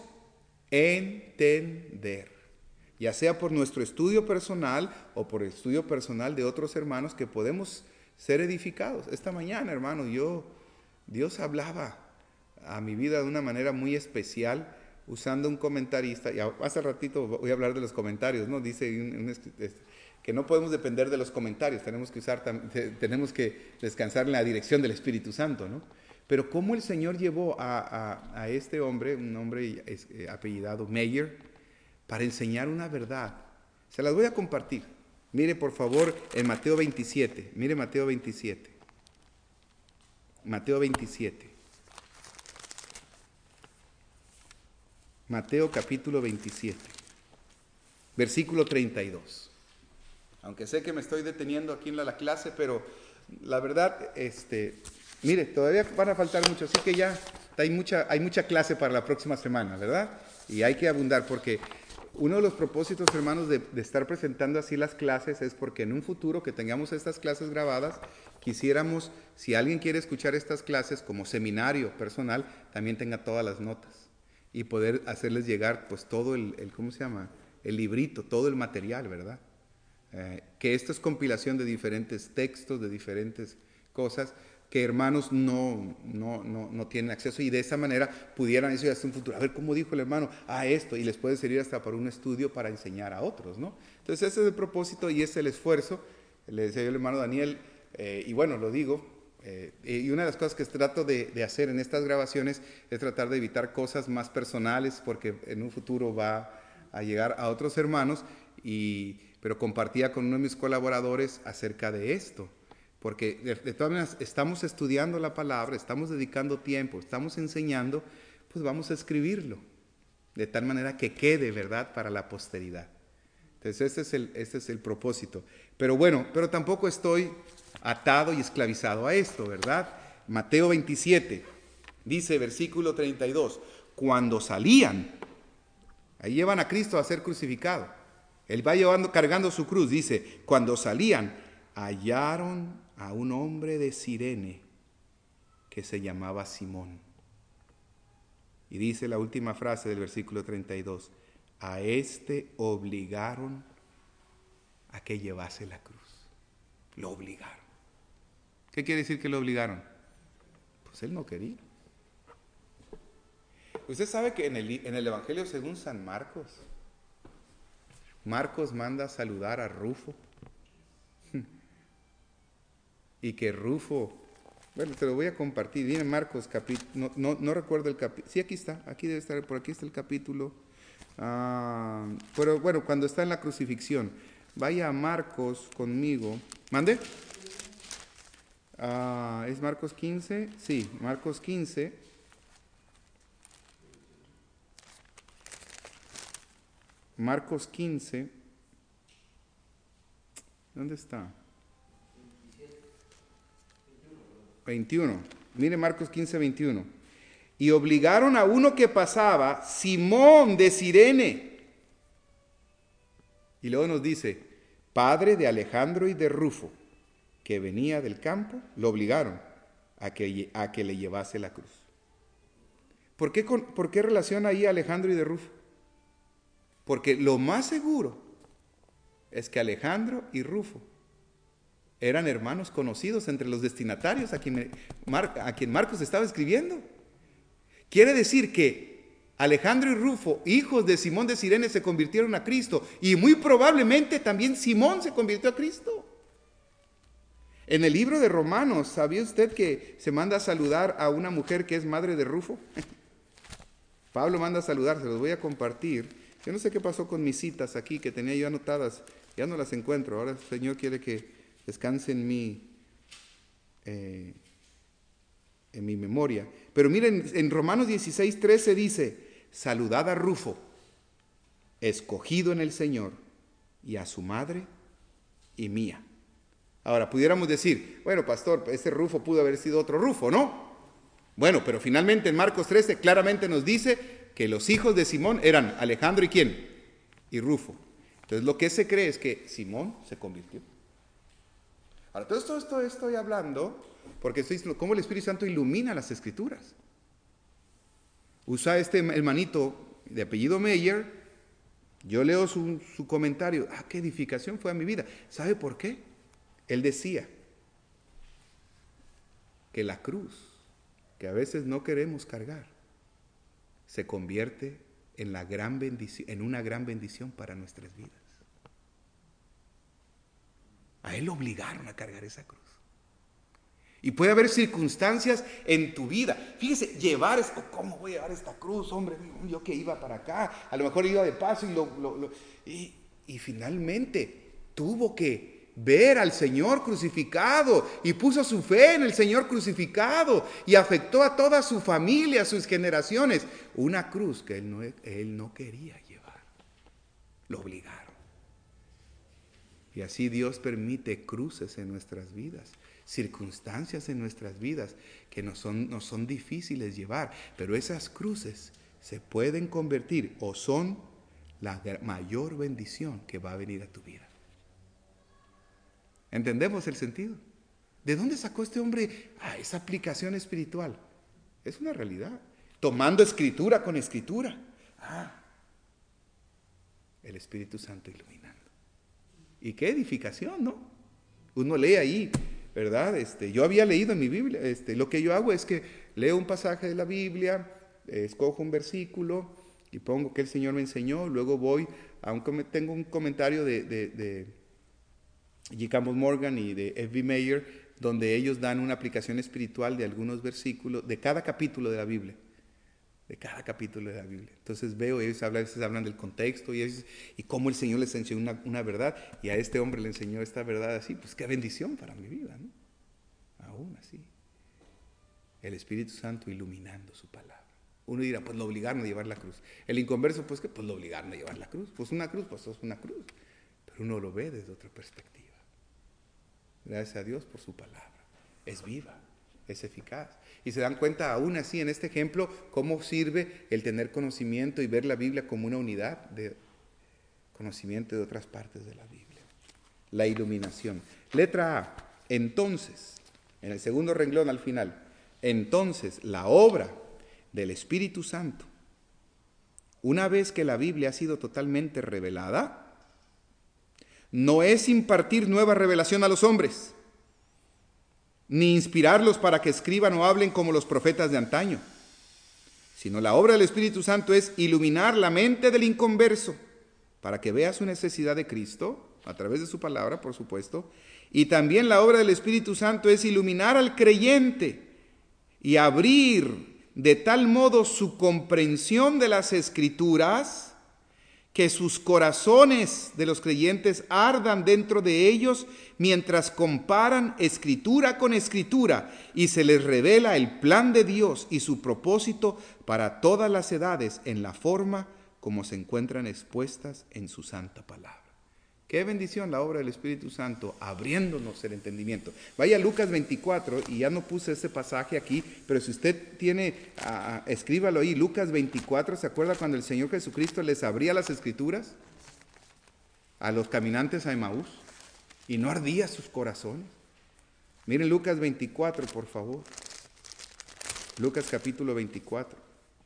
entender, ya sea por nuestro estudio personal o por el estudio personal de otros hermanos que podemos ser edificados. Esta mañana, hermano, yo, Dios hablaba a mi vida de una manera muy especial usando un comentarista, y hace ratito voy a hablar de los comentarios, ¿no? Dice un, un, que no podemos depender de los comentarios, tenemos que usar, tenemos que descansar en la dirección del Espíritu Santo, ¿no? Pero cómo el Señor llevó a, a, a este hombre, un hombre eh, apellidado Meyer, para enseñar una verdad. Se las voy a compartir. Mire por favor en Mateo veintisiete. Mire Mateo veintisiete. Mateo veintisiete. Mateo capítulo veintisiete. Versículo treinta y dos. Aunque sé que me estoy deteniendo aquí en la, la clase, pero la verdad, este... Mire, todavía van a faltar mucho, así que ya hay mucha, hay mucha clase para la próxima semana, ¿verdad? Y hay que abundar, porque uno de los propósitos, hermanos, de, de estar presentando así las clases es porque en un futuro que tengamos estas clases grabadas, quisiéramos, si alguien quiere escuchar estas clases como seminario personal, también tenga todas las notas y poder hacerles llegar pues todo el, el ¿cómo se llama? El librito, todo el material, ¿verdad? Eh, que esto es compilación de diferentes textos, de diferentes cosas, que hermanos no, no, no, no tienen acceso y de esa manera pudieran eso hasta un futuro. A ver, ¿cómo dijo el hermano? Ah, esto, y les puede servir hasta para un estudio para enseñar a otros, ¿no? Entonces ese es el propósito y ese es el esfuerzo. Le decía yo al hermano Daniel, eh, y bueno, lo digo, eh, y una de las cosas que trato de, de hacer en estas grabaciones es tratar de evitar cosas más personales porque en un futuro va a llegar a otros hermanos, y, pero compartía con uno de mis colaboradores acerca de esto. Porque de, de todas maneras estamos estudiando la palabra, estamos dedicando tiempo, estamos enseñando, pues vamos a escribirlo, de tal manera que quede, ¿verdad?, para la posteridad. Entonces este es el, este es el propósito. Pero bueno, pero tampoco estoy atado y esclavizado a esto, ¿verdad? Mateo veintisiete, dice versículo treinta y dos, cuando salían, ahí llevan a Cristo a ser crucificado, Él va llevando, cargando su cruz, dice, cuando salían, hallaron a un hombre de Cirene que se llamaba Simón. Y dice la última frase del versículo treinta y dos, a este obligaron a que llevase la cruz. Lo obligaron. ¿Qué quiere decir que lo obligaron? Pues él no quería. Usted sabe que en el, en el Evangelio según San Marcos, Marcos manda a saludar a Rufo. Y que Rufo, bueno, te lo voy a compartir, viene Marcos capítulo, no, no, no recuerdo el capítulo, sí, aquí está, aquí debe estar, por aquí está el capítulo, ah, pero bueno, cuando está en la crucifixión, vaya a Marcos conmigo, ¿mande? Uh, ¿Es Marcos quince? Sí, Marcos quince. Marcos quince. ¿Dónde está? veintiuno. Mire Marcos quince, veintiuno. Y obligaron a uno que pasaba, Simón de Cirene. Y luego nos dice, padre de Alejandro y de Rufo, que venía del campo, lo obligaron a que, a que le llevase la cruz. ¿Por qué, ¿Por qué relaciona ahí a Alejandro y de Rufo? Porque lo más seguro es que Alejandro y Rufo eran hermanos conocidos entre los destinatarios a quien, a quien Marcos estaba escribiendo. Quiere decir que Alejandro y Rufo, hijos de Simón de Cirene, se convirtieron a Cristo, y muy probablemente también Simón se convirtió a Cristo. En el libro de Romanos, ¿sabía usted que se manda a saludar a una mujer que es madre de Rufo? Pablo manda a saludar, se los voy a compartir. Yo no sé qué pasó con mis citas aquí, que tenía yo anotadas, ya no las encuentro. Ahora el Señor quiere que descanse en mi, eh, en mi memoria. Pero miren, en Romanos dieciséis, trece dice, saludad a Rufo, escogido en el Señor, y a su madre y mía. Ahora, pudiéramos decir, bueno, pastor, ese Rufo pudo haber sido otro Rufo, ¿no? Bueno, pero finalmente en Marcos trece claramente nos dice que los hijos de Simón eran Alejandro y ¿quién? Y Rufo. Entonces lo que se cree es que Simón se convirtió. Ahora, todo esto, esto estoy hablando porque estoy diciendo cómo el Espíritu Santo ilumina las Escrituras. Usa este hermanito de apellido Meyer, yo leo su, su comentario, ah, qué edificación fue a mi vida. ¿Sabe por qué? Él decía que la cruz, que a veces no queremos cargar, se convierte en, la gran bendición, en una gran bendición para nuestras vidas. A él lo obligaron a cargar esa cruz. Y puede haber circunstancias en tu vida. Fíjese, llevar esto, ¿cómo voy a llevar esta cruz? Hombre, yo que iba para acá, a lo mejor iba de paso y, lo, lo, lo, y, y finalmente tuvo que ver al Señor crucificado y puso su fe en el Señor crucificado y afectó a toda su familia, a sus generaciones. Una cruz que él no, él no quería llevar. Lo obligaron. Y así Dios permite cruces en nuestras vidas, circunstancias en nuestras vidas que nos son, nos son difíciles llevar, pero esas cruces se pueden convertir o son la mayor bendición que va a venir a tu vida. ¿Entendemos el sentido? ¿De dónde sacó este hombre ah, esa aplicación espiritual? Es una realidad. Tomando escritura con escritura. Ah, el Espíritu Santo iluminando. Y qué edificación, ¿no? Uno lee ahí, ¿verdad? Este, yo había leído en mi Biblia, este, lo que yo hago es que leo un pasaje de la Biblia, eh, escojo un versículo y pongo que el Señor me enseñó, luego voy a un, tengo un comentario de, de, de G. Campbell Morgan y de F B Meyer, donde ellos dan una aplicación espiritual de algunos versículos, de cada capítulo de la Biblia. De cada capítulo de la Biblia. Entonces veo, ellos hablan, a veces hablan del contexto y, ellos, y cómo el Señor les enseñó una, una verdad, y a este hombre le enseñó esta verdad así, pues qué bendición para mi vida, ¿no? Aún así. El Espíritu Santo iluminando su palabra. Uno dirá, pues lo obligaron a llevar la cruz. El inconverso, pues que pues lo obligaron a llevar la cruz. Pues una cruz, pues es una cruz. Pero uno lo ve desde otra perspectiva. Gracias a Dios por su palabra. Es viva, es eficaz. Y se dan cuenta aún así en este ejemplo cómo sirve el tener conocimiento y ver la Biblia como una unidad de conocimiento de otras partes de la Biblia. La iluminación. Letra A. Entonces, en el segundo renglón al final, entonces la obra del Espíritu Santo, una vez que la Biblia ha sido totalmente revelada, no es impartir nueva revelación a los hombres, ni inspirarlos para que escriban o hablen como los profetas de antaño, sino la obra del Espíritu Santo es iluminar la mente del inconverso para que vea su necesidad de Cristo, a través de su palabra, por supuesto, y también la obra del Espíritu Santo es iluminar al creyente y abrir de tal modo su comprensión de las Escrituras que sus corazones de los creyentes ardan dentro de ellos mientras comparan escritura con escritura y se les revela el plan de Dios y su propósito para todas las edades en la forma como se encuentran expuestas en su santa palabra. Qué bendición la obra del Espíritu Santo abriéndonos el entendimiento. Vaya a Lucas veinticuatro, y ya no puse ese pasaje aquí, pero si usted tiene, uh, escríbalo ahí, Lucas veinticuatro. ¿Se acuerda cuando el Señor Jesucristo les abría las Escrituras a los caminantes a Emaús y no ardía sus corazones? Miren Lucas veinticuatro, por favor. Lucas capítulo veinticuatro,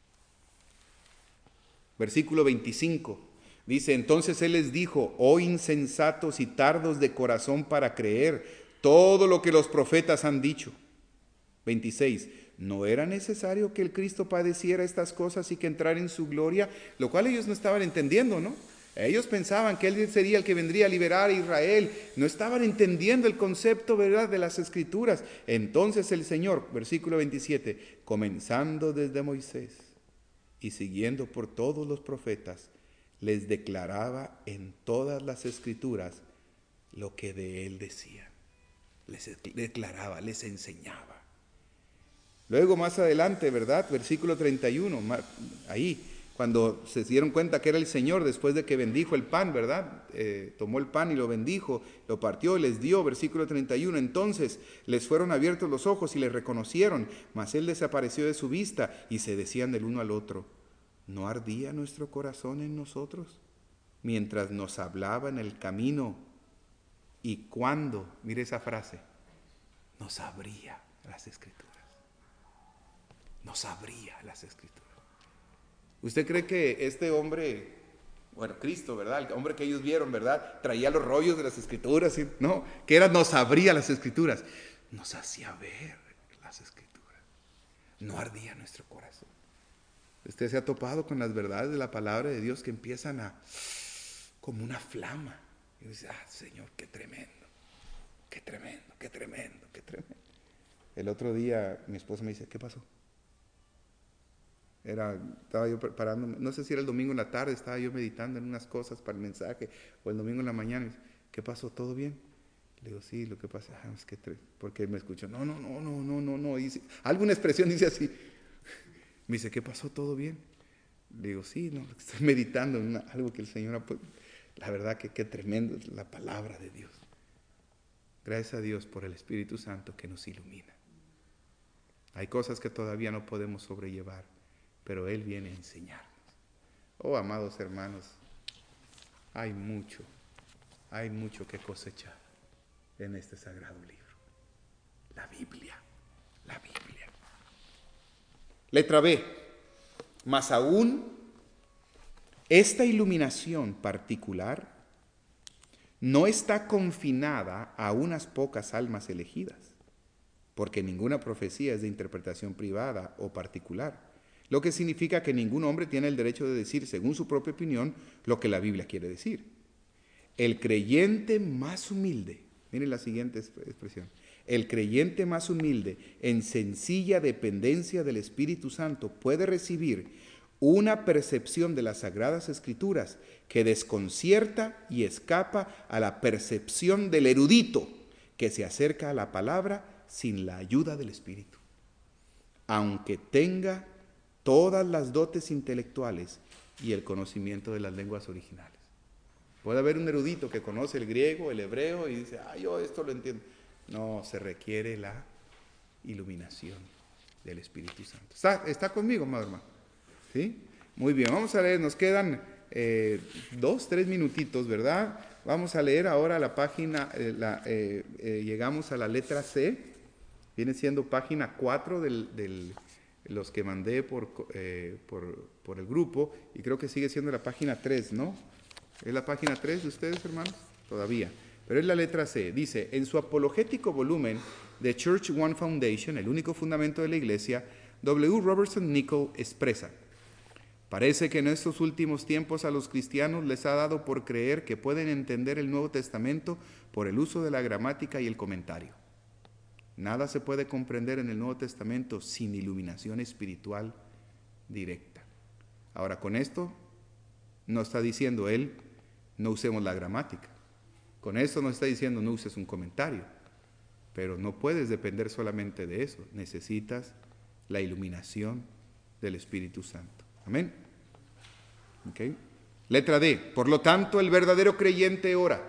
versículo veinticinco. Dice, entonces Él les dijo, oh insensatos y tardos de corazón para creer todo lo que los profetas han dicho. veintiséis. ¿No era necesario que el Cristo padeciera estas cosas y que entrara en su gloria? Lo cual ellos no estaban entendiendo, ¿no? Ellos pensaban que Él sería el que vendría a liberar a Israel. No estaban entendiendo el concepto, ¿verdad?, de las Escrituras. Entonces el Señor, versículo veintisiete, comenzando desde Moisés y siguiendo por todos los profetas, les declaraba en todas las Escrituras lo que de Él decían. Les declaraba, les enseñaba. Luego más adelante, ¿verdad? Versículo treinta y uno, ahí, cuando se dieron cuenta que era el Señor, después de que bendijo el pan, ¿verdad? Eh, tomó el pan y lo bendijo, lo partió y les dio, versículo treinta y uno. Entonces les fueron abiertos los ojos y le reconocieron, mas Él desapareció de su vista y se decían del uno al otro, ¿no ardía nuestro corazón en nosotros mientras nos hablaba en el camino? Y cuando, mire esa frase, nos abría las Escrituras. Nos abría las Escrituras. ¿Usted cree que este hombre, bueno, Cristo, ¿verdad? El hombre que ellos vieron, ¿verdad? Traía los rollos de las Escrituras, ¿sí? No, que era nos abría las Escrituras. Nos hacía ver las Escrituras. No ardía nuestro corazón. Usted se ha topado con las verdades de la palabra de Dios que empiezan a, como una flama. Y dice, ah, Señor, qué tremendo, qué tremendo, qué tremendo, qué tremendo. El otro día mi esposa me dice, ¿qué pasó? Era, estaba yo preparándome, no sé si era el domingo en la tarde, estaba yo meditando en unas cosas para el mensaje, o el domingo en la mañana. Dice, ¿qué pasó? ¿Todo bien? Le digo, sí, lo que pasa, ah, es que, tre-. porque me escuchó, no, no, no, no, no, no, no, dice, alguna expresión dice así. Me dice, ¿qué pasó? ¿Todo bien? Le digo, sí, no, estoy meditando en una, algo que el Señor ha puesto. La verdad que qué tremendo es la palabra de Dios. Gracias a Dios por el Espíritu Santo que nos ilumina. Hay cosas que todavía no podemos sobrellevar, pero Él viene a enseñarnos. Oh, amados hermanos, hay mucho, hay mucho que cosechar en este sagrado libro. La Biblia, la Biblia. Letra B. Más aún, esta iluminación particular no está confinada a unas pocas almas elegidas, porque ninguna profecía es de interpretación privada o particular, lo que significa que ningún hombre tiene el derecho de decir, según su propia opinión, lo que la Biblia quiere decir. El creyente más humilde, miren la siguiente expresión, el creyente más humilde, en sencilla dependencia del Espíritu Santo, puede recibir una percepción de las Sagradas Escrituras que desconcierta y escapa a la percepción del erudito que se acerca a la palabra sin la ayuda del Espíritu. Aunque tenga todas las dotes intelectuales y el conocimiento de las lenguas originales. Puede haber un erudito que conoce el griego, el hebreo y dice, ah, yo esto lo entiendo. No, se requiere la iluminación del Espíritu Santo. ¿Está, está conmigo, amado hermano? ¿Sí? Muy bien, vamos a leer, nos quedan eh, dos, tres minutitos, ¿verdad? Vamos a leer ahora la página, eh, la, eh, eh, llegamos a la letra C, viene siendo página cuatro del, del, los que mandé por, eh, por, por el grupo, y creo que sigue siendo la página tres, ¿no? ¿Es la página tres de ustedes, hermanos? Todavía. Pero es la letra C. Dice, en su apologético volumen The Church One Foundation, el único fundamento de la Iglesia, W. Robertson Nicoll expresa, parece que en estos últimos tiempos a los cristianos les ha dado por creer que pueden entender el Nuevo Testamento por el uso de la gramática y el comentario. Nada se puede comprender en el Nuevo Testamento sin iluminación espiritual directa. Ahora, con esto no está diciendo Él, no usemos la gramática. Con eso no está diciendo no uses un comentario. Pero no puedes depender solamente de eso. Necesitas la iluminación del Espíritu Santo. Amén. ¿Okay? Letra D. Por lo tanto, el verdadero creyente ora: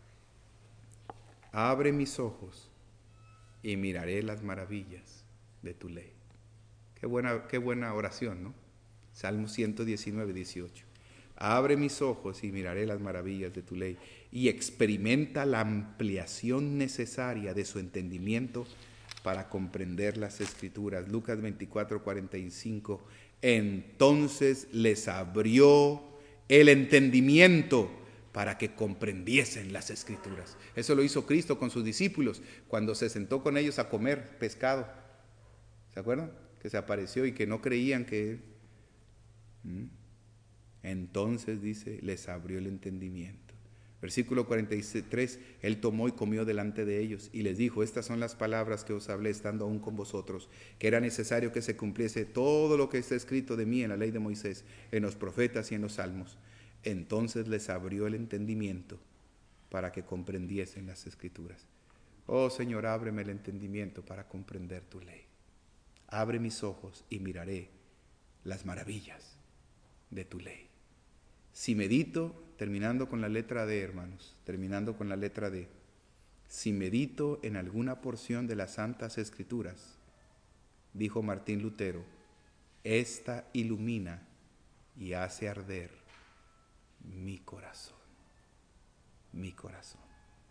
abre mis ojos y miraré las maravillas de tu ley. Qué buena, qué buena oración, ¿no? Salmo ciento diecinueve, dieciocho. Abre mis ojos y miraré las maravillas de tu ley. Y experimenta la ampliación necesaria de su entendimiento para comprender las Escrituras. Lucas veinticuatro, cuarenta y cinco. Entonces les abrió el entendimiento para que comprendiesen las Escrituras. Eso lo hizo Cristo con sus discípulos cuando se sentó con ellos a comer pescado. ¿Se acuerdan? Que se apareció y que no creían que Él. ¿Mm? Entonces, dice, les abrió el entendimiento. Versículo cuarenta y tres, Él tomó y comió delante de ellos y les dijo: estas son las palabras que os hablé estando aún con vosotros, que era necesario que se cumpliese todo lo que está escrito de mí en la ley de Moisés, en los profetas y en los salmos. Entonces les abrió el entendimiento para que comprendiesen las Escrituras. Oh Señor, ábreme el entendimiento para comprender tu ley. Abre mis ojos y miraré las maravillas de tu ley. Si medito, terminando con la letra D, hermanos, terminando con la letra D, si medito en alguna porción de las Santas Escrituras, dijo Martín Lutero, esta ilumina y hace arder mi corazón, mi corazón.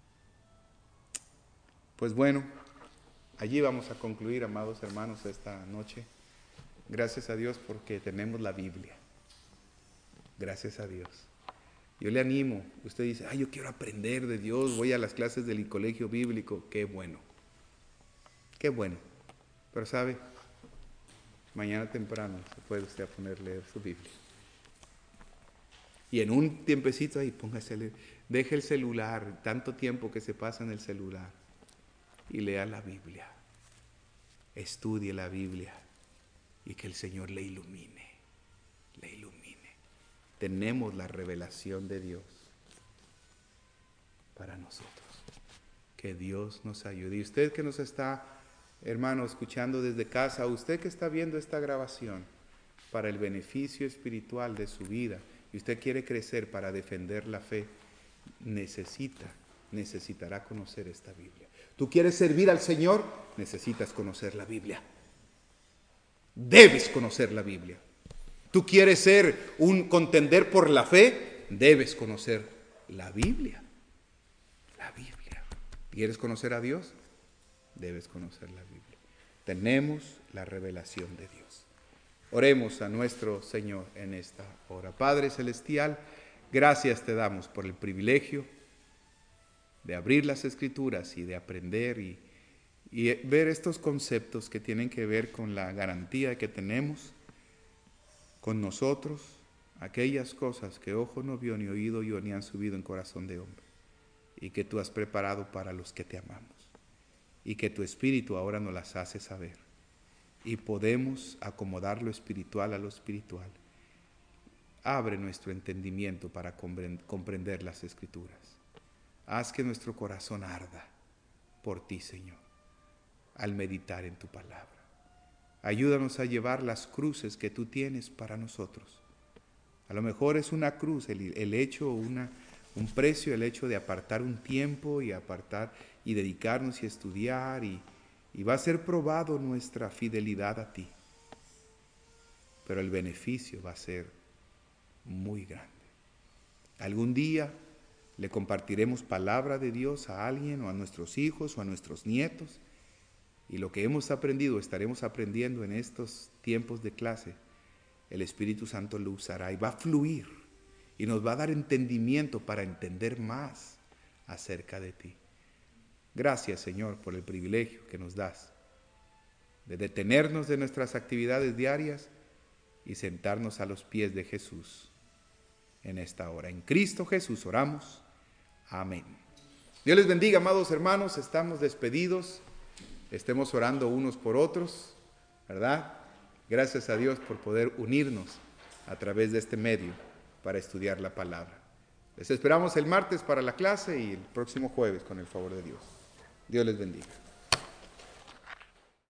Pues bueno, allí vamos a concluir, amados hermanos, esta noche. Gracias a Dios porque tenemos la Biblia. Gracias a Dios. Yo le animo. Usted dice, ay, yo quiero aprender de Dios, voy a las clases del colegio bíblico. Qué bueno. Qué bueno. Pero sabe, mañana temprano se puede usted a poner a leer su Biblia. Y en un tiempecito ahí, póngase a leer. Deje el celular, tanto tiempo que se pasa en el celular, y lea la Biblia. Estudie la Biblia y que el Señor le ilumine, le ilumine. Tenemos la revelación de Dios para nosotros. Que Dios nos ayude. Y usted que nos está, hermano, escuchando desde casa, usted que está viendo esta grabación para el beneficio espiritual de su vida, y usted quiere crecer para defender la fe, necesita, necesitará conocer esta Biblia. ¿Tú quieres servir al Señor? Necesitas conocer la Biblia. Debes conocer la Biblia. ¿Tú quieres ser un contender por la fe? Debes conocer la Biblia. La Biblia. ¿Quieres conocer a Dios? Debes conocer la Biblia. Tenemos la revelación de Dios. Oremos a nuestro Señor en esta hora. Padre Celestial, gracias te damos por el privilegio de abrir las Escrituras y de aprender y, y ver estos conceptos que tienen que ver con la garantía que tenemos con nosotros, aquellas cosas que ojo no vio, ni oído yo, ni han subido en corazón de hombre, y que tú has preparado para los que te amamos, y que tu Espíritu ahora nos las hace saber, y podemos acomodar lo espiritual a lo espiritual. Abre nuestro entendimiento para comprender las Escrituras. Haz que nuestro corazón arda por ti, Señor, al meditar en tu palabra. Ayúdanos a llevar las cruces que tú tienes para nosotros. A lo mejor es una cruz, el, el hecho, una, un precio, el hecho de apartar un tiempo y apartar y dedicarnos y estudiar y, y va a ser probado nuestra fidelidad a ti. Pero el beneficio va a ser muy grande. Algún día le compartiremos palabra de Dios a alguien o a nuestros hijos o a nuestros nietos. Y lo que hemos aprendido, estaremos aprendiendo en estos tiempos de clase, el Espíritu Santo lo usará y va a fluir y nos va a dar entendimiento para entender más acerca de ti. Gracias, Señor, por el privilegio que nos das de detenernos de nuestras actividades diarias y sentarnos a los pies de Jesús en esta hora. En Cristo Jesús oramos. Amén. Dios les bendiga, amados hermanos. Estamos despedidos. Estemos orando unos por otros, ¿verdad? Gracias a Dios por poder unirnos a través de este medio para estudiar la palabra. Les esperamos el martes para la clase y el próximo jueves con el favor de Dios. Dios les bendiga.